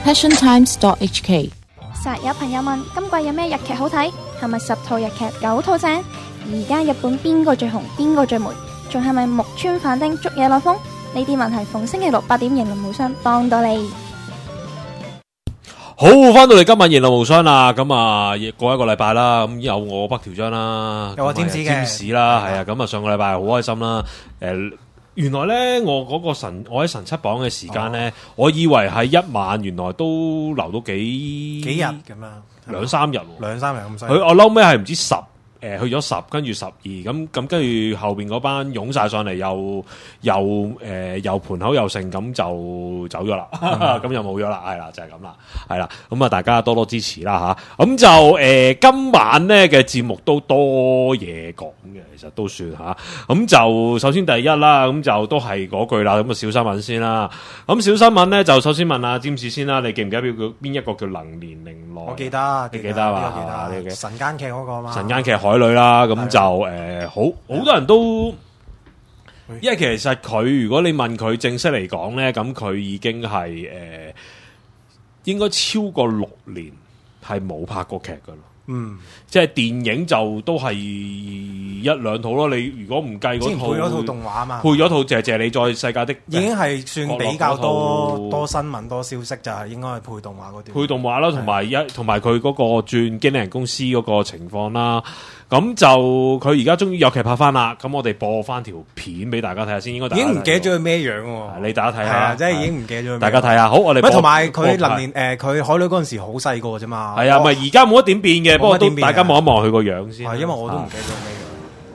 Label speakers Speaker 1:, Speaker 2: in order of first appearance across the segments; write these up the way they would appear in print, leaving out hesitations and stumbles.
Speaker 1: passiontimes.hk。
Speaker 2: 實有朋友問今季有咩日劇好睇？係咪10套日劇9套正？而家日本邊個最紅？邊個最霉？仲係咪木村反町捉嘢攞風？呢啲問題逢星期六8點贏論無雙幫到你。
Speaker 3: 好，翻到嚟今晚贏論無雙啦，咁啊，過一個禮拜啦，咁有我北條章啦，
Speaker 4: 有我占士嘅
Speaker 3: 占士啦，係啊，咁啊上個禮拜好開心啦，原來咧我嗰個我喺神七榜嘅時間咧，我以為係一晚，原來都留到幾
Speaker 4: 日咁樣
Speaker 3: ，2-3日，2-3
Speaker 4: 日咁犀利。
Speaker 3: 我嬲尾係唔知10。去咗10，跟住12，咁跟住後邊嗰班湧晒上嚟，又盤口又剩，咁就走咗啦，咁就冇咗啦，係啦，就係咁啦，係啦，咁啊大家多多支持啦吓，咁就今晚咧嘅節目都多嘢講嘅，其實都算吓，咁就首先第一啦，咁就都係嗰句啦，咁啊小新聞先啦，咁小新聞咧就首先問阿占士先啦，你記唔記得邊一個叫能年齡內？我
Speaker 4: 記得，
Speaker 3: 你記得嘛？
Speaker 4: 晨間劇嗰個嘛？
Speaker 3: 晨間劇海女啦，咁就好多人都，因為其實佢如果你問佢正式嚟講咧，咁佢已經係應該超過6年係冇拍過劇噶啦。即係電影就都係1-2套咯。你如果唔計嗰套，
Speaker 4: 配咗套動畫嘛，
Speaker 3: 配咗套謝謝你在世界的，
Speaker 4: 已經係算比較多新聞多消息，就係應該係配動畫嗰啲。
Speaker 3: 配動畫啦，同埋佢嗰個轉經理人公司嗰個情況啦。咁就佢而家終於有劇拍翻啦。咁我哋播翻條片俾大家睇下先。應該大家
Speaker 4: 已經唔記得咗佢咩樣喎。
Speaker 3: 你大家睇下，
Speaker 4: 即係已經唔記得咗。
Speaker 3: 大家睇下，好，我哋
Speaker 4: 同埋佢能年佢海女嗰陣時好細個啫嘛。
Speaker 3: 係啊，咪而家冇一點變嘅，不過都大家望一望佢個樣先。
Speaker 4: 係因為我都唔記得咗咩樣。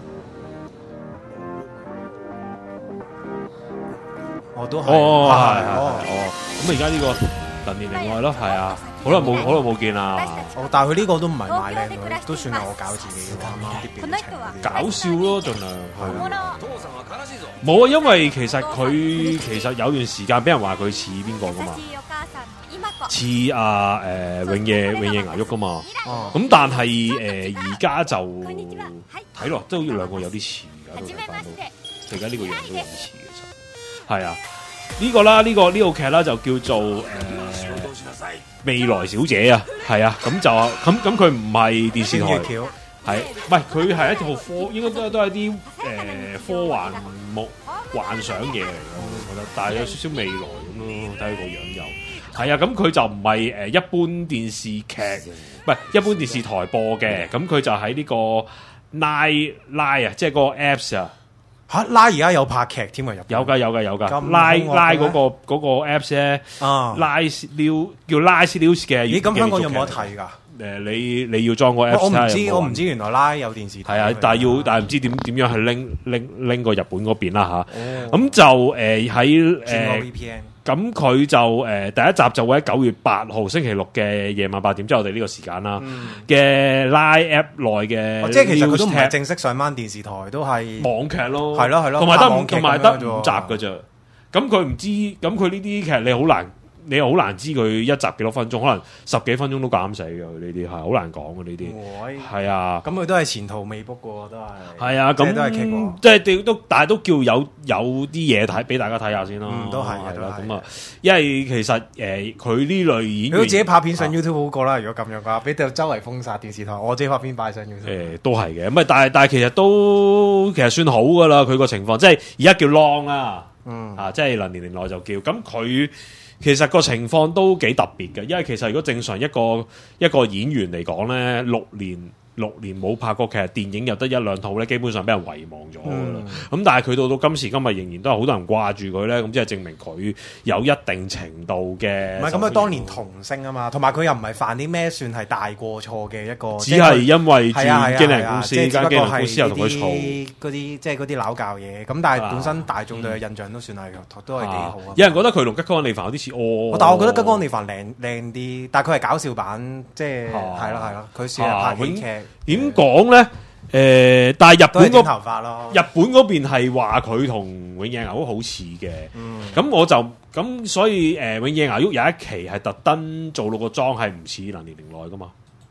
Speaker 4: 我都係。
Speaker 3: 咁而家呢個能年齡外咯，係啊。好耐冇見啦，
Speaker 4: 但係佢呢個都唔係賣靚女，都算係我搞自己嘅，啱啱啲表情
Speaker 3: 搞笑咯，盡量係。冇啊，因為其實有段時間俾人話佢似邊個噶嘛，似永野芽郁噶嘛。咁但係而家就睇落都兩個有啲似㗎，而家呢個樣都有啲似嘅，係啊。呢個啦，呢套劇啦就叫做未來小姐啊，係啊，咁就咁佢唔係電視台，係唔係佢係一套應該都係啲科幻幻想嘢嚟嘅，我覺得，但係有少少未來咁咯，睇佢個樣又係啊，咁佢就唔係一般電視劇，唔係一般電視台播嘅，咁佢就喺呢個 Line 啊，即係嗰個 Apps 啊。
Speaker 4: 拉而家有拍劇添啊，
Speaker 3: 有噶拉嗰個 apps 咧，拉叫 Line News 嘅。
Speaker 4: 咦，咁香港有冇得睇噶？
Speaker 3: 你要裝個 apps，
Speaker 4: 我唔知原來拉有電視台。
Speaker 3: 係啊，但係唔知點樣去拎過日本嗰邊啦吓。咁就喺
Speaker 4: VPN。
Speaker 3: 咁佢就第一集就會喺9月8號星期六嘅夜晚8點，即係我哋呢個時間啦嘅 Line App 內嘅。
Speaker 4: 即係其實佢都唔係正式上翻電視台，都係
Speaker 3: 網劇咯。
Speaker 4: 係咯，
Speaker 3: 同埋得5集㗎咋。咁佢唔知，咁佢呢啲劇你又好難知佢一集幾多分鐘，可能10幾分鐘都減死嘅。呢啲係好難講嘅呢啲。係啊，
Speaker 4: 咁佢都係前途未卜嘅，都係。
Speaker 3: 係啊，咁
Speaker 4: 都係劇過，
Speaker 3: 即係但係都叫有啲嘢睇俾大家睇下先咯。
Speaker 4: 都係
Speaker 3: 啦，咁啊，因為其實佢呢類演員，
Speaker 4: 佢自己拍片上 YouTube 好過啦。如果咁樣嘅話，俾到周圍封殺電視台，我自己拍片擺上 YouTube。
Speaker 3: 都係嘅，咁但係其實都其實算好噶啦。佢個情況即係而家叫 long 啦，即係能年齡內就叫咁佢。其實個情況都幾特別嘅，因為其實如果正常一個演員嚟講咧，6年冇拍過劇，電影又得1-2套咧，基本上俾人遺忘咗噶啦。咁但係佢到今時今日仍然都係好多人掛住佢咧，咁即係證明佢有一定程度嘅。
Speaker 4: 唔係咁佢當年童星啊嘛，同埋佢又唔係犯啲咩算係大過錯嘅一個。
Speaker 3: 只係因為轉經理公司，間經理公司又同佢嘈
Speaker 4: 嗰啲即係嗰啲鬧教嘢。咁但係本身大眾對佢印象都算係都係幾好啊。
Speaker 3: 有人覺得佢同吉岡里帆有啲似
Speaker 4: 但係我覺得吉岡里帆靚啲，但係佢係搞笑版，即係係啦，佢算係拍喜劇。
Speaker 3: 點講咧？但係日本
Speaker 4: 頭髮咯，
Speaker 3: 日本嗰邊係話佢同永野芽郁好似嘅。咁所以永野芽郁有一期係特登做到個妝係唔似能年齡內噶嘛。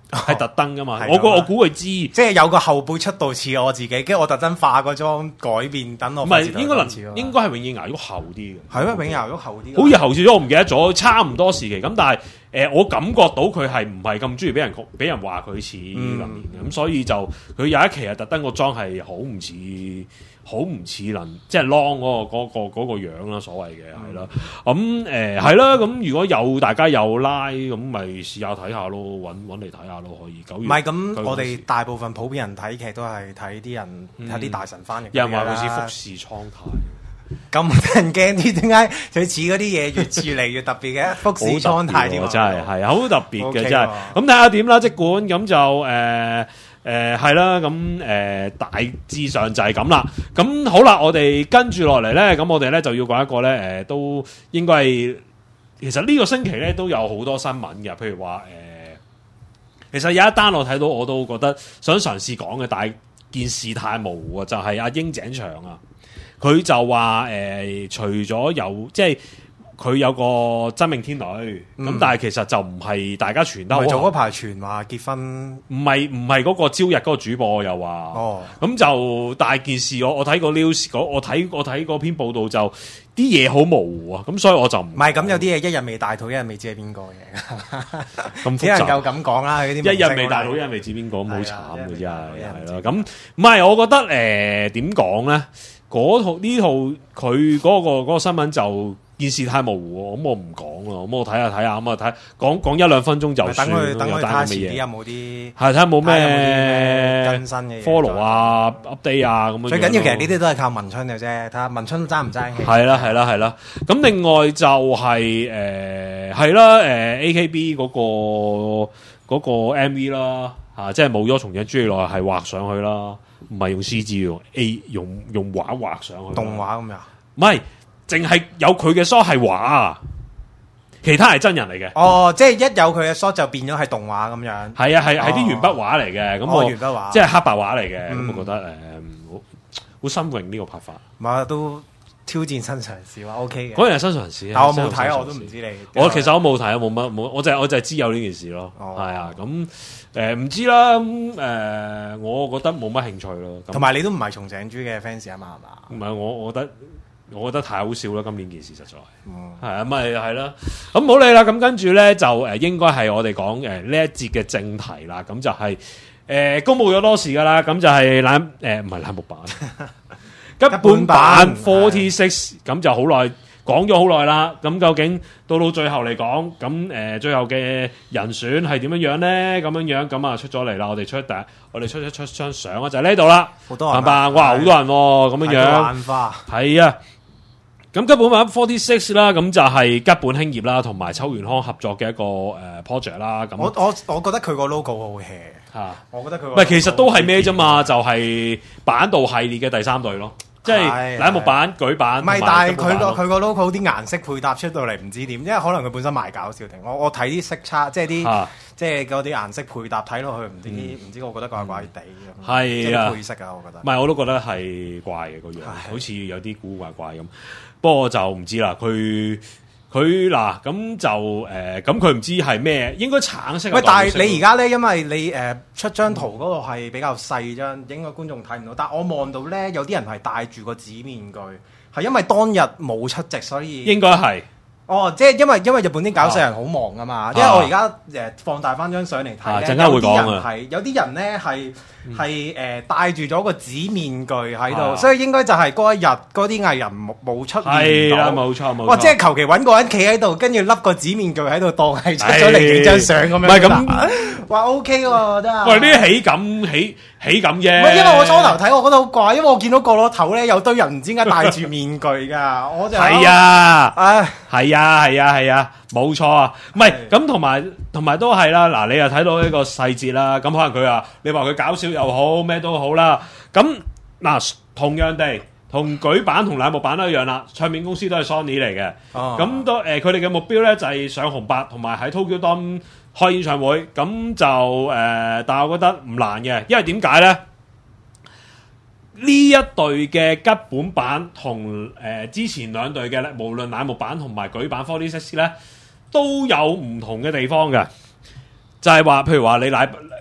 Speaker 3: 係特登噶嘛。我估佢知，
Speaker 4: 即係有個後輩出道似我自己，跟住我特登化個妝改變，等我
Speaker 3: 唔係應該係永野芽郁後啲嘅，
Speaker 4: 係咩？永野芽郁後啲，
Speaker 3: 好似後少咗，我唔記得咗，差唔多時期咁，但係。我感覺到佢係唔係咁中意俾人話佢似林蓮嘅，咁所以就佢有一期係特登個妝係好唔似即係 long 嗰個樣啦，所謂嘅係啦。咁係啦，咁如果有大家有拉咁，咪試下睇下咯，揾嚟睇下咯，可以。9月
Speaker 4: 唔係咁，我哋大部分普遍人睇劇都係睇啲人睇啲大神翻譯。
Speaker 3: 有人話佢似福士蒼太。
Speaker 4: 咁得人驚啲，點解佢似嗰啲嘢越嚟越特別嘅？福士蒼太添，
Speaker 3: 真係好特別嘅，真係。咁睇下點啦，即管咁就係啦，咁大致上就係咁啦。咁好啦，我哋跟住落嚟咧，咁我哋咧就要講一個咧，都應該係其實呢個星期咧都有好多新聞嘅，譬如話其實有一單我睇到我都覺得想嘗試講嘅，但係件事太模糊啊，就係阿櫻井翔啊。佢就話除咗有即係佢有個真命天女，咁但係其實就唔係大家傳得好。
Speaker 4: 做嗰排傳話結婚，
Speaker 3: 唔係嗰個朝日嗰個主播又話，咁就但係件事我睇個 news，我睇嗰篇報道就啲嘢好模糊啊，咁所以我就唔
Speaker 4: 係咁，有啲嘢一日未大肚，一日未知係邊個嘅，
Speaker 3: 咁
Speaker 4: 只能夠咁講啦。嗰啲
Speaker 3: 一日未大肚，一日未知邊個，咁好慘嘅真係係啦。咁唔係我覺得點講咧？嗰套佢嗰個新聞就件事太模糊，咁我唔講啦，咁我睇下，咁啊講1-2分鐘就算。
Speaker 4: 等佢睇下遲啲有冇啲
Speaker 3: 係睇下冇咩
Speaker 4: 更新嘅
Speaker 3: follow 啊 update 啊咁樣。
Speaker 4: 最緊要其實呢啲都係靠文春嘅啫，睇下文春爭唔爭氣。
Speaker 3: 係啦。咁另外就係係啦AKB 嗰個 MV 啦嚇，即係冇咗松井朱里奈係畫上去啦。唔係用 CG 用畫上去
Speaker 4: 動畫咁樣，
Speaker 3: 唔係淨係有佢嘅 shot 係畫，其他係真人嚟嘅。
Speaker 4: 哦，即係一有佢嘅 shot 就變咗係動畫咁樣。
Speaker 3: 係啊，係啲鉛筆畫嚟嘅。咁我
Speaker 4: 鉛筆畫
Speaker 3: 即係黑白畫嚟嘅。咁我覺得好新穎呢個拍法。
Speaker 4: 唔係都挑戰新嘗試話 OK 嘅。
Speaker 3: 嗰樣係新嘗試，
Speaker 4: 但我冇睇，我都唔知你。
Speaker 3: 其實我冇睇，冇，我就係知有呢件事咯。係啊，咁。唔知啦，我覺得冇乜興趣咯。
Speaker 4: 同埋你都唔係松井珠嘅 fans 啊嘛，係
Speaker 3: 嘛？唔係我覺得太好笑啦！今年件事實在係啊，咪係啦。咁冇理啦。咁跟住咧就應該係我哋講呢一節嘅正題啦。咁就係公佈咗多時噶啦。咁就係唔係乃木坂吉本版 46，咁就好耐。講咗好耐啦，咁究竟到最後嚟講，咁最後嘅人選係點樣咧？咁樣咁啊出咗嚟啦，我哋出張相啊，就喺呢度啦。
Speaker 4: 好多人
Speaker 3: 哇，好多人咁樣樣，係啊。咁吉本版46啦，咁就係吉本興業啦，同埋秋元康合作嘅一個project 啦。咁
Speaker 4: 我覺得佢個 logo 好 hea 嚇，我覺得佢
Speaker 3: 唔係其實都係咩啫嘛，就係坂道系列嘅第三隊咯。即係乃木坂、舉版，
Speaker 4: 唔係，但係佢個 logo 啲顏色配搭出到嚟唔知點，因為可能佢本身賣搞笑定。我睇啲色差，即係啲即係嗰啲顏色配搭睇落去唔知，我覺得怪怪地咁。係啊，配色啊，我覺得。
Speaker 3: 唔係，我都覺得係怪嘅個樣，好似有啲古怪怪咁。不過就唔知啦，佢嗱咁就咁佢唔知係咩，應該橙色。喂，
Speaker 4: 但係你而家咧，因為你出張圖嗰個係比較細張，應該觀眾睇唔到。但係我望到咧，有啲人係戴住個紙面具，係因為當日冇出席，所以
Speaker 3: 應該係。
Speaker 4: 哦，即係因為日本啲搞笑人好忙啊嘛，因為我而家放大翻張相嚟睇咧，有啲人係有啲人咧係戴住咗個紙面具喺度，所以應該就係嗰一日嗰啲藝人冇出現到。
Speaker 3: 係啦，冇錯。
Speaker 4: 哇！即係求其揾個人企喺度，跟住笠個紙面具喺度當係出咗嚟幾張相咁樣。唔係咁，哇 OK 喎，真係。喂，
Speaker 3: 呢啲喜感啫。
Speaker 4: 唔係因為我初頭睇，我覺得好怪，因為我見到角落頭咧有堆人唔知點解戴住面具㗎，我就
Speaker 3: 係啊，係啊，冇錯啊，唔係咁同埋都係啦。嗱，你又睇到呢個細節啦，咁可能佢你話佢搞笑又好，咩都好啦。咁嗱，同樣地，同舉版同乃木坂都一樣啦。唱片公司都係 Sony 嚟嘅，咁都佢哋嘅目標咧就係上紅白，同埋喺 Tokyo Dome 開演唱會。咁就但係我覺得唔難嘅，因為點解咧？呢一隊嘅吉本版同之前兩隊嘅咧，無論乃木坂同埋舉版46咧，都有唔同嘅地方嘅。就係話，譬如話你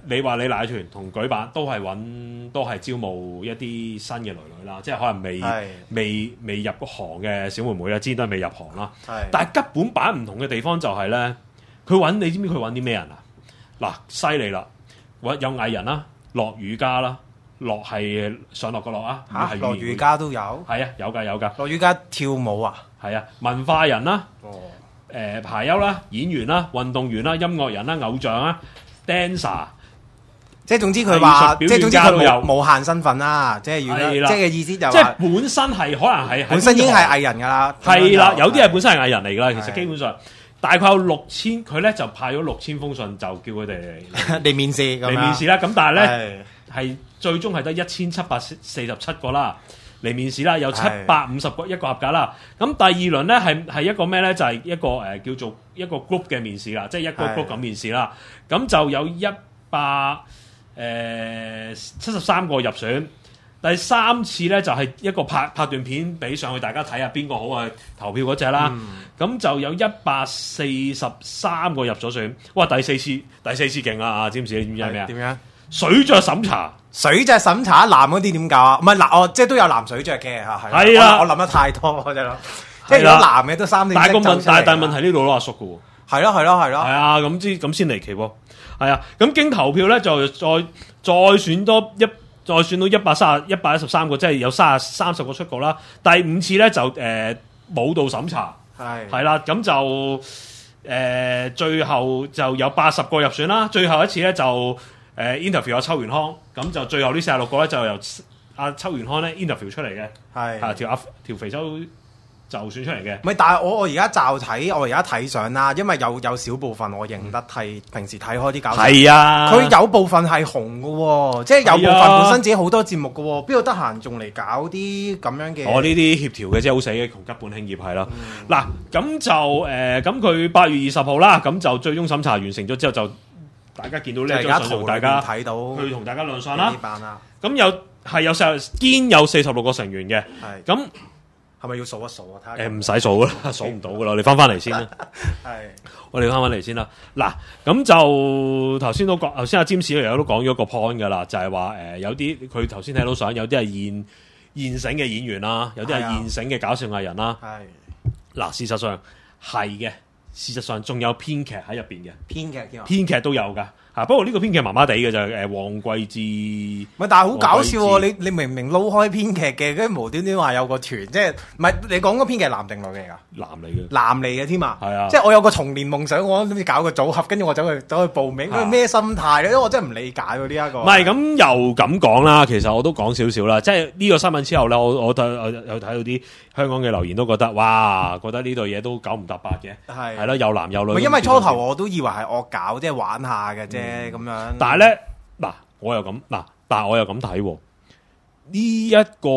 Speaker 3: 你話你奶團同舉辦都係招募一啲新嘅女女啦，即係可能未入行嘅小妹妹啦，知都係未入行啦。但係吉本版唔同嘅地方就係咧，你知唔知佢揾啲咩人啊？嗱，犀利啦，有藝人啦，落瑜伽啦。落係上落個落啊！
Speaker 4: 落瑜伽都有，
Speaker 3: 係啊，有㗎。
Speaker 4: 落瑜伽跳舞啊，
Speaker 3: 係啊，文化人啦，排休啦，演員啦，運動員啦，音樂人啦，偶像啦 ，dancer，
Speaker 4: 即係總之佢話，即係總之佢無限身份啦，即係即係意思就
Speaker 3: 即係本身係可能係
Speaker 4: 本身已經係藝人㗎啦，
Speaker 3: 係啦，有啲係本身係藝人嚟㗎啦，其實基本上大概有6000，佢咧就派咗6000封信，就叫佢哋
Speaker 4: 嚟面試
Speaker 3: 啦。咁但係咧係。最終係得1747個啦嚟面試啦，有750個一個合格啦。咁第二輪咧係一個咩咧？就係一個叫做一個 group 嘅面試啦，即係一個 group 咁面試啦。咁就有173個入選。第3次咧就係一個拍段片俾上去大家睇下邊個好去投票嗰隻啦。咁就有143個入咗選。哇！第四次勁啦啊！知唔知你知係咩啊？
Speaker 4: 點樣？
Speaker 3: 水著審查，
Speaker 4: 男嗰啲點搞啊？唔係嗱，即係都有男水著嘅嚇，
Speaker 3: 係啦。
Speaker 4: 我諗得太多，我真係諗，即係如果男嘅都3點。
Speaker 3: 但係問題呢度攞阿叔嘅喎，
Speaker 4: 係咯。係
Speaker 3: 啊，咁先離奇喎，係啊。咁經投票咧就再選到113個，即係有30個出局啦。第5次咧就舞蹈審查，係啦，咁就最後就有80個入選啦。最後一次咧就。interview 有秋元康，咁就最後呢46個咧就由阿秋元康咧 interview 出嚟嘅，係條肥洲就選出嚟嘅。
Speaker 4: 唔係，但係我而家我而家睇相啦，因為有少部分我認得係平時睇開啲搞笑，係啊，佢有部分係紅嘅喎，即係有部分本身自己好多節目嘅喎，邊度得閒仲嚟搞啲咁樣嘅？
Speaker 3: 我呢啲協調嘅真係好死嘅，同吉本興業係啦。嗱，咁就咁佢8月20號啦，咁就最終審查完成咗之後就。大家見到呢一張相，同大家睇到，佢同大家亮相啦。咁有46個成員嘅，咁
Speaker 4: 係咪要數一數啊？睇下
Speaker 3: 唔使數啦，數唔到噶啦，你翻嚟先啦。我哋翻嚟先啦。嗱，咁就頭先阿詹士都講咗個 point 噶啦，就係話有啲佢頭先睇到相，有啲係現成嘅演員啦，有啲係現成嘅搞笑藝人啦。嗱，事實上係嘅。事實上仲有編劇喺入邊嘅，編劇都有噶嚇。不過呢個編劇麻麻地嘅就係黃貴之。
Speaker 4: 唔係，但係好搞笑喎！你明明撈開編劇嘅，跟住無端端話有個團，即係唔係你講嗰編劇男定女嚟㗎？男嚟嘅添啊！係啊！即係我有個童年夢想，我諗住搞個組合，跟住我走去報名，佢咩心態咧？因為我真係唔理解喎呢一個。唔
Speaker 3: 係咁又咁講啦，其實我都講少少啦。即係呢個新聞之後咧，我有睇到啲香港嘅留言都覺得哇，覺得呢對嘢都9唔搭8嘅，係啦，有男有女。
Speaker 4: 因為初頭我都以為係惡搞，即係玩下嘅啫咁樣。
Speaker 3: 但係咧嗱，我又咁睇呢一個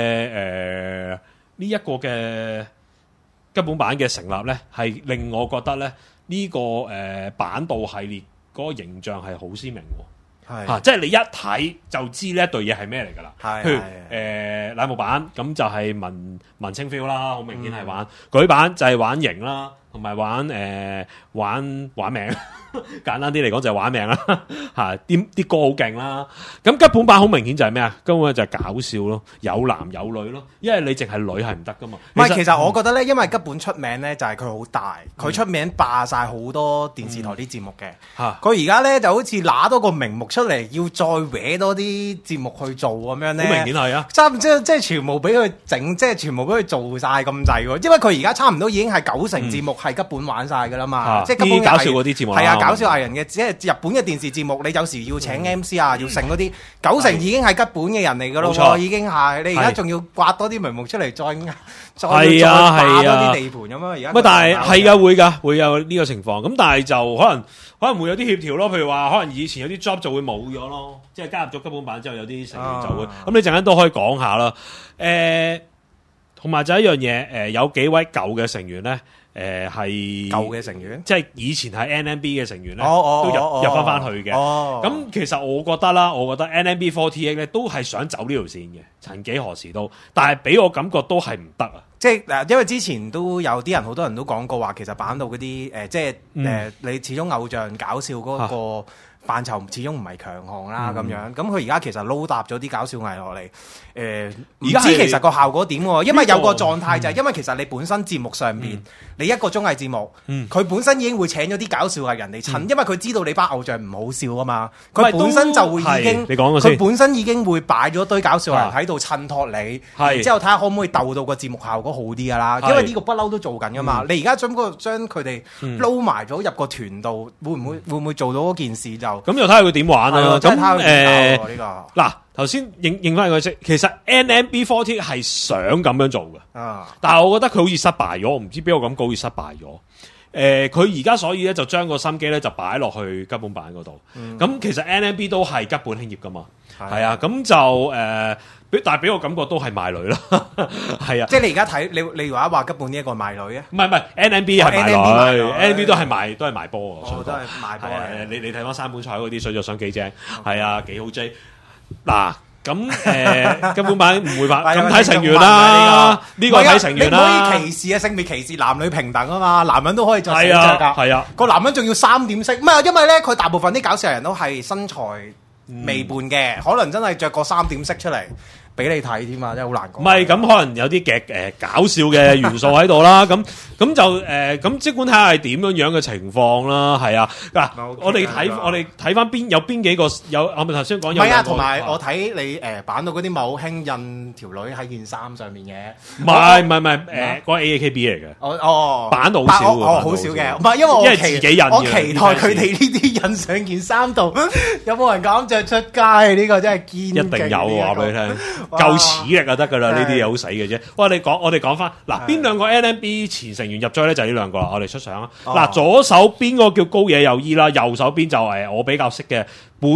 Speaker 3: 嘅吉本版嘅成立咧，係令我覺得咧呢個板道系列嗰個形象係好鮮明喎。即係你一睇就知呢一對嘢係咩嚟㗎啦。譬如乃木坂咁就係文青 feel 啦，好明顯係玩。舉版就係玩型啦，同埋玩命。簡單啲嚟講就係玩命啦，啲歌好勁啦。咁吉本版好明顯就係咩啊？根本就係搞笑咯，有男有女咯。因為你淨係女係唔得噶嘛。
Speaker 4: 唔係，其實我覺得咧，因為吉本出名咧就係佢好大，佢出名霸晒好多電視台啲節目嘅。佢而家咧就好似拿多個名目出嚟，要再搲多啲節目去做咁樣咧。
Speaker 3: 好明顯係啊！
Speaker 4: 即係全部俾佢整，即係全部俾佢做晒咁滯喎。因為佢而家差唔多已經係90成節目係吉本玩晒噶啦嘛。即係吉本
Speaker 3: 搞笑嗰啲節目。
Speaker 4: 係啊。搞笑藝人嘅，即係日本嘅電視節目，你有時要請 MC 啊，要成嗰啲90成已經係吉本嘅人嚟噶咯，已經係你而家仲要刮多啲名目出嚟，再霸多啲地盤咁樣。而家
Speaker 3: 但係係㗎，會有呢個情況。咁但係就可能會有啲協調咯。譬如話，可能以前有啲 job 就會冇咗咯，即係加入咗吉本版之後，有啲成員就會。咁你陣間都可以講下啦。同埋就一樣嘢，有幾位舊嘅成員咧。係
Speaker 4: 舊嘅成員，
Speaker 3: 即係以前係 NMB 嘅成員咧，都入翻去嘅。咁其實我覺得 NMB48 咧都係想走呢條線嘅，曾幾何時都，但係俾我感覺都係唔得啊！
Speaker 4: 即係因為之前都有啲人，好多人都講過話，其實板到嗰啲即係你始終偶像搞笑嗰個範疇始終唔係強項啦咁樣。咁佢而家其實撈搭咗啲搞笑藝落嚟，唔知其實個效果點喎？因為有個狀態就係因為其實你本身節目上邊，你一個綜藝節目，佢本身已經會請咗啲搞笑藝人嚟襯，因為佢知道你班偶像唔好笑啊嘛，佢本身就會已經，佢本身已經會擺咗堆搞笑藝人喺度襯托你，然之後睇下可唔可以鬥到個節目效果好啲噶啦，因為呢個不嬲都做緊噶嘛。你而家將佢哋撈埋咗入個團度，會唔會做到嗰件事就？
Speaker 3: 咁就睇下佢點玩啦。咁
Speaker 4: 呢個
Speaker 3: 嗱，頭先認翻佢先，其實 NMB48 係想咁樣做嘅，但係我覺得佢好似失敗咗，我唔知邊個咁講好似失敗咗。佢而家所以咧就將個心機咧就擺落去吉本版嗰度。咁其實 NMB 都係吉本興業噶嘛，係啊，咁就但係俾我感覺都係賣女啦，係啊。
Speaker 4: 即係你而家睇你話吉本呢一個賣女啊？
Speaker 3: 唔係 NMB 係賣女，NMB 都係賣波
Speaker 4: 啊，都係賣波。
Speaker 3: 你睇翻山本彩嗰啲水着相幾正，係啊，幾好 J。嗱咁吉本版唔會拍，咁睇成員啦，呢個睇成員啦。
Speaker 4: 你唔可以歧視啊，性別歧視，男女平等啊嘛，男人都可以着小隻㗎。係啊，個男人仲要3點式，唔係因為咧佢大部分啲搞笑人都係身材微胖嘅，可能真係着個3點式出嚟。俾你睇添嘛，真係好難講。
Speaker 3: 唔係咁，可能有啲搞笑嘅元素喺度啦。咁就咁，即管睇下係點樣嘅情況啦。係啊，嗱，我哋睇翻有邊幾個有，我咪頭先講有。唔係啊，
Speaker 4: 同埋我睇你版到嗰啲冇興印條女喺件衫上面嘅。
Speaker 3: 唔係嗰個 AAKB 嚟嘅。版到好少嘅。
Speaker 4: 好少嘅。唔係因為我期待佢哋呢啲印上件衫度，有冇人敢着出街？呢個真係堅。
Speaker 3: 一定有，話俾你聽。夠齒力就得噶啦，呢啲嘢好使嘅啫。我哋講翻嗱，邊兩個 NMB 前成員入咗咧？就呢兩個啦。我哋出相啦。嗱，左手邊個叫高野佑衣啦，右手邊就係我比較識嘅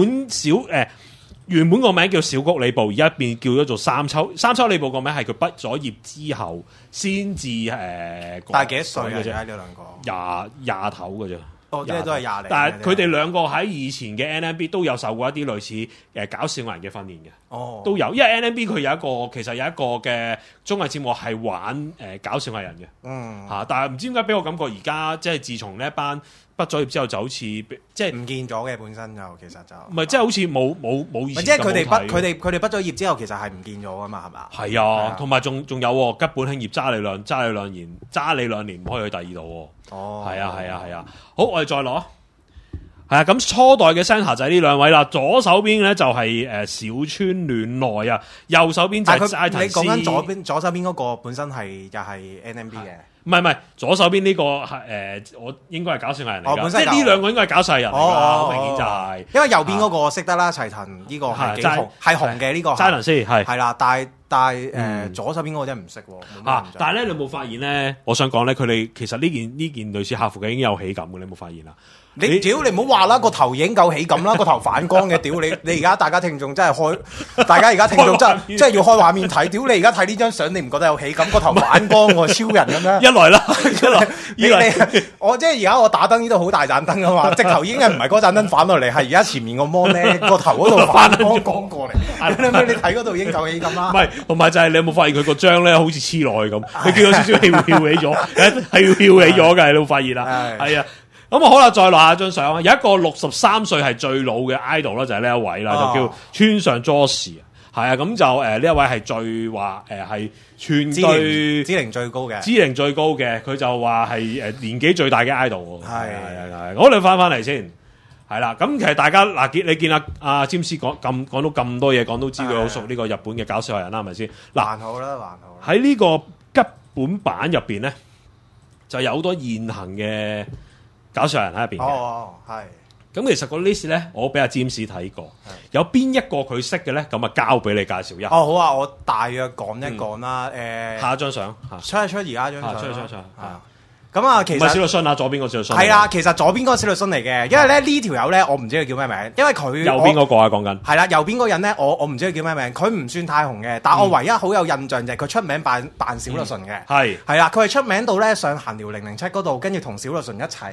Speaker 3: 原本個名叫小谷李部，而家變叫咗做三秋李部個名係佢畢咗業之後先至
Speaker 4: 大幾多歲嘅啫？呢兩個
Speaker 3: 廿頭嘅啫。
Speaker 4: 即係都係20零，
Speaker 3: 但係佢哋兩個喺以前嘅 NMB 都有受過一啲類似搞笑藝人嘅訓練嘅，都有。因為 NMB 佢其實有一個嘅綜藝節目係玩搞笑藝人嘅，但係唔知點解俾我感覺而家即係自從呢一班畢咗業之後就好似即係
Speaker 4: 唔見咗嘅，本身就其實就
Speaker 3: 唔係即係好似冇以前咁好睇。
Speaker 4: 即係佢哋畢咗業之後其實係唔見咗噶嘛，係嘛？
Speaker 3: 係啊，同埋仲有吉本興業揸你兩年唔可以去第二度。係啊，好，我哋再攞。係啊，咁初代嘅 Center 就係呢兩位啦。左手邊咧就係小川暖奈啊，右手邊就係齋藤師。你講緊
Speaker 4: 左手邊嗰個本身係又係 NMB 嘅。
Speaker 3: 唔係，左手邊呢個係我應該係搞笑藝人嚟㗎，即係呢兩個應該係搞笑藝人嚟㗎，好明顯就係。因
Speaker 4: 為右邊嗰個識得啦，齊藤呢個係紅嘅呢個。
Speaker 3: 齋藤師係
Speaker 4: 啦，但係左手邊嗰個真係唔識喎。
Speaker 3: 但係咧，你有冇發現咧？我想講咧，佢哋其實呢件類似客服嘅已經有喜感嘅，你有冇發現啊？
Speaker 4: 你唔好話啦，個頭已經夠喜感啦，個頭反光嘅，屌你而家大家聽眾真係大家而家聽眾真係要開畫面睇，屌你而家睇呢張相，你唔覺得有喜感？個頭反光喎，超人咁樣。
Speaker 3: 一來啦，
Speaker 4: 我即係而家我打燈呢度好大盞燈啊嘛，直頭已經係唔係嗰盞燈反落嚟，係而家前面個 mon 咧個頭嗰度反光過嚟。你睇嗰度已經夠喜感啦。唔係，
Speaker 3: 同埋就係你有冇發現佢個張咧好似黐落去咁，佢見到少少翹起咗，係要翹起咗嘅，你有冇發現啊？係啊。咁好啦，再落下張相啊！有一個63歲係最老嘅 idol 啦，就係呢一位啦，就叫村上 Joshi。係啊，咁就呢一位係最話係全隊
Speaker 4: 資齡最高嘅，
Speaker 3: 佢就話係年紀最大嘅 idol。係，我哋翻嚟先。係啦，咁其實大家嗱，你見阿詹士講到咁多嘢，講都知佢好熟呢個日本嘅搞笑藝人啦，係咪先？嗱，
Speaker 4: 還好啦。
Speaker 3: 喺呢個吉本版入邊咧，就有好多現行嘅搞笑人喺入邊嘅，
Speaker 4: 係。
Speaker 3: 咁其實個 list 咧，我俾阿詹士睇過，有邊一個佢識嘅咧？咁啊，交俾你介紹一下。
Speaker 4: 好啊，我大約講一講啦。
Speaker 3: 下一張相，
Speaker 4: 出而家張相，
Speaker 3: 出。
Speaker 4: 咁啊，其實
Speaker 3: 小栗旬啊，左邊個小栗旬。
Speaker 4: 係啦，其實左邊嗰個小栗旬嚟嘅，因為咧呢條友咧，我唔知佢叫咩名，因為佢
Speaker 3: 右邊嗰個啊，講緊
Speaker 4: 係啦，右邊嗰人咧，我唔知佢叫咩名，佢唔算太紅嘅，但我唯一好有印象就係佢出名扮小栗旬嘅，係啦，佢係出名到咧上閒聊007嗰度，跟住同小栗旬一齊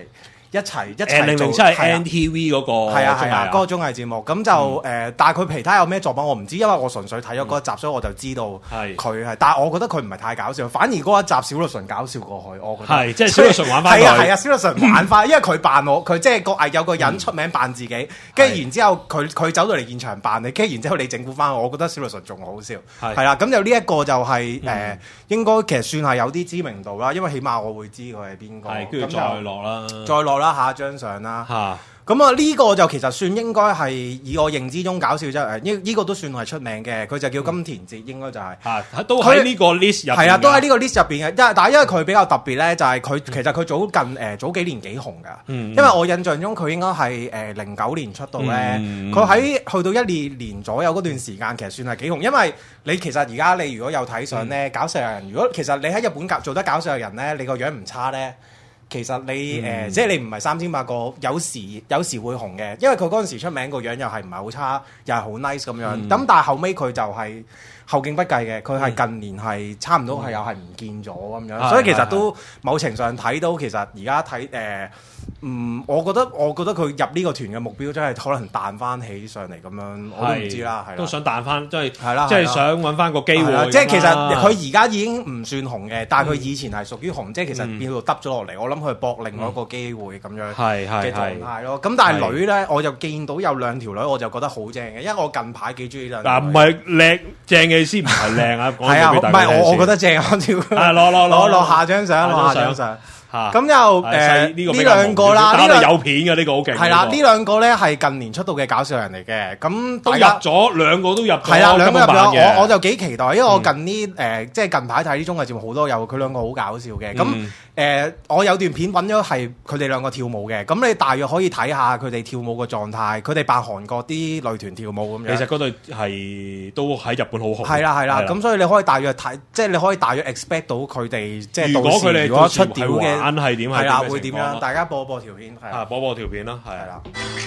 Speaker 4: 一齊
Speaker 3: 007係 NTV 嗰個
Speaker 4: 係啊嗰個綜藝節目，咁就但係佢其他有咩作品我唔知，因為我純粹睇咗嗰一集，所以我就知道佢係。但係我覺得佢唔係太搞笑，反而嗰一集小栗旬搞笑過去，我覺得
Speaker 3: 係即係小栗旬玩翻佢。
Speaker 4: 係啊，小栗旬玩翻，因為佢扮佢即係有個人出名扮自己，跟住然之後佢走到嚟現場扮你，跟住然之後你整蠱翻我覺得小栗旬仲好笑。係啦，咁就呢一個就係應該其實算係有啲知名度啦，因為起碼我會知佢係邊個。係，跟住再落啦，下一張相啦。咁啊呢個就其實算應該係以我認知中搞笑啫。呢個都算係出名嘅，佢就叫金田哲，應該就係
Speaker 3: 都喺呢個 list 入邊。係啊，
Speaker 4: 都喺呢個 list 入邊嘅。但係因為佢比較特別咧，就係其實佢早幾年幾紅㗎。因為我印象中佢應該係09年出道咧，佢喺去到1、2年左右嗰段時間，其實算係幾紅。因為你其實而家你如果有睇相咧，搞笑藝人，如果其實你喺日本做得搞笑藝人咧，你個樣唔差咧。其實你即係你唔係3800個，有時會紅嘅，因為佢嗰陣時出名個樣又係唔係好差，又係好 nice 咁樣。咁但係後尾佢就係後勁不繼嘅，佢係近年係差唔多係又係唔見咗咁樣。所以其實都某程度上睇到，其實而家睇我覺得佢入呢個團嘅目標真係可能彈翻起上嚟咁樣，我都唔知啦，係
Speaker 3: 都想彈翻，即係
Speaker 4: 係啦，
Speaker 3: 即係想揾翻個機會。
Speaker 4: 即係其實佢而家已經唔算紅嘅，但係佢以前係屬於紅，即係其實變到耷咗落嚟。我諗佢搏另外一個機會咁樣嘅狀態咯。咁但係女咧，我就見到有2條女，我就覺得好正嘅，因為我近排幾中意呢兩。嗱，唔係靚正嘅意思，唔係靚啊。係啊，唔係我覺得正。我跳攞下張相。咁又呢兩個啦，呢兩有片嘅呢個好勁。係啦，呢兩個咧係近年出道嘅搞笑人嚟嘅，咁都入咗兩個都入咗。係啦，兩個入咗，我就幾期待，因為我近呢即係近排睇啲綜藝節目好多有佢兩個好搞笑嘅。咁我有段片揾咗係佢哋兩個跳舞嘅，咁你大約可以睇下佢哋跳舞嘅狀態，佢哋扮韓國啲女團跳舞咁樣。其實嗰對係都喺日本好紅。係啦，咁所以你可以大約睇，即係你可以大約 expect 到佢哋即係到時如果出屌嘅。係點？係啦，會點樣？大家播條片，係啊，播條片啦，係啦。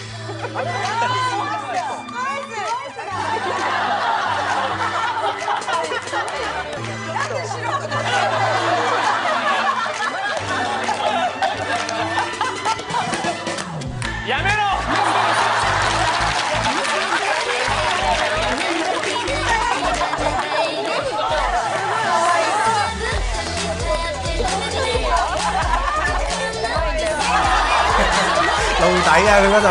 Speaker 4: 露底啊！佢嗰度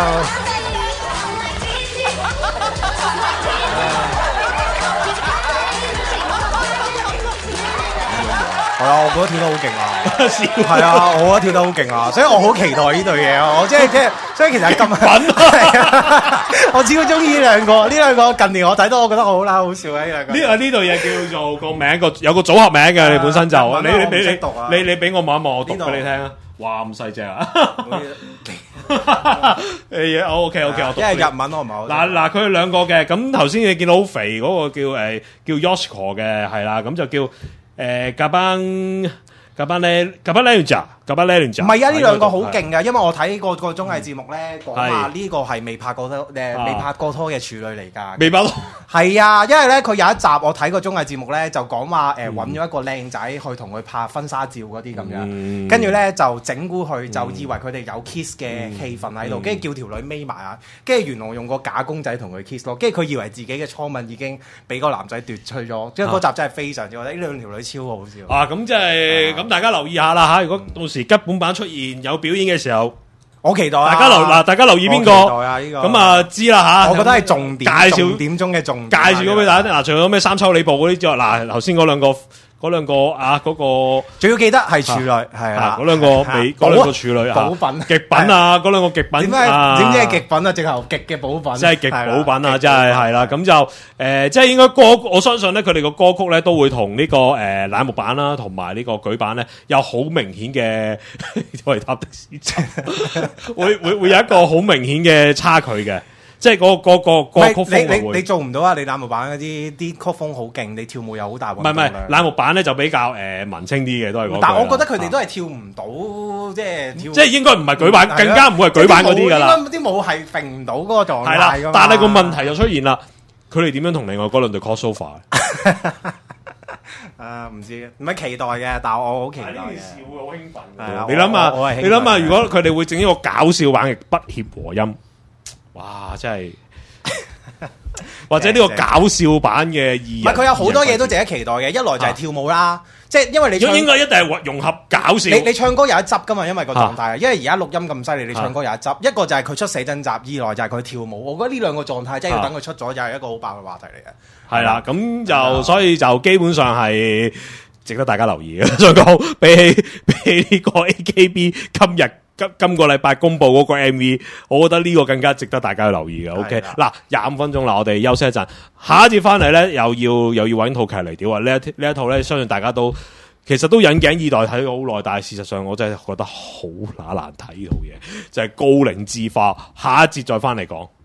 Speaker 4: 係啊，我覺得跳得好勁啊！係啊，我覺得跳得好勁啊！所以我好期待呢對嘢啊！我即係，所以其實咁係啊！我超中意呢兩個近年我睇到，我覺得好啦，好笑啊！呢兩個呢對嘢叫做個名有個組合名嘅，你本身就你俾我望一望，我讀俾你聽啊！哇，咁細隻啊！嘢，OK，我讀。因為日文我唔係好。嗱，佢哋兩個嘅，咁頭先你見到好肥嗰個叫 Yoshiko 嘅，係啦，咁就叫唔係啊！呢兩個好勁㗎，因為我睇過個綜藝節目咧，講話呢個係未拍過拖嘅處女嚟㗎。未拍拖係啊，因為咧佢有一集我睇個綜藝節目咧，就講話揾咗一個靚仔去同佢拍婚紗照嗰啲咁樣，跟住咧就整蠱佢，就以為佢哋有 kiss 嘅氣氛喺度，跟住叫條女眯埋啊，跟住原來用個假公仔同佢 kiss 咯，跟住佢以為自己嘅初吻已經俾個男仔奪取咗，即係嗰集真係非常之，我覺得呢兩條女超好笑。啊，咁即係咁，大家留意下啦嚇！如果到時吉本版出現有表演嘅時候，我期待啊！大家留意邊個？咁啊知啦嚇！我覺得係重點中嘅重點，介紹咗俾大家。嗱，仲有咩三秋李部嗰啲之外，嗱頭先嗰兩個啊，嗰個仲要記得係處女，係啊，嗰兩個處女啊，補品極品啊，嗰兩個極品點知係極品啊？直頭極嘅補品，真係極補品啊！真係係啦，咁就即係應該我相信咧，佢哋個歌曲咧都會同呢個乃木坂啦，同埋呢個舉版咧有好明顯嘅我哋搭的士站，會有一個好明顯嘅差距嘅。即係個曲風你做唔到啊！你乃木坂嗰啲曲風好勁，你跳舞又好大運動量。唔係乃木坂咧就比較文青啲嘅，都係嗰。但係我覺得佢哋都係跳唔到，即係應該唔係舉版，更加唔會係舉版嗰啲㗎啦。啲舞係揈唔到嗰個狀態㗎嘛。但係個問題就出現啦，佢哋點樣同另外嗰兩隊 crossover？ 唔知，唔係期待嘅，但係我好期待嘅。
Speaker 3: 呢件事會好興奮嘅。
Speaker 4: 係
Speaker 3: 你諗下，如果佢哋會整一個搞笑版嘅不協和音，哇！真係或者呢個搞笑版嘅
Speaker 4: 唔係佢有好多嘢都值得期待嘅。一來就係跳舞啦，即係因為你
Speaker 3: 應該一定係融合搞笑。
Speaker 4: 你唱歌有一執噶嘛，因為個狀態。因為而家錄音咁犀利，你唱歌有一執。一個就係佢出寫真集，二來就係佢跳舞。我覺得呢兩個狀態真係要等佢出咗，又係一個好爆嘅話題嚟嘅。係
Speaker 3: 啦，咁就所以就基本上係值得大家留意嘅。再講比起呢個 AKB 今個禮拜公布嗰個 MV， 我覺得呢個更加值得大家去留意嘅。OK， 嗱，25分鐘啦，我哋休息一陣，下一節翻嚟咧，又要揾套劇嚟屌啊！呢一套咧，相信大家都其實都引頸以待，睇咗好耐，但係事實上我真係覺得好乸難睇呢套嘢，就係《高嶺之花》。下一節再翻嚟講。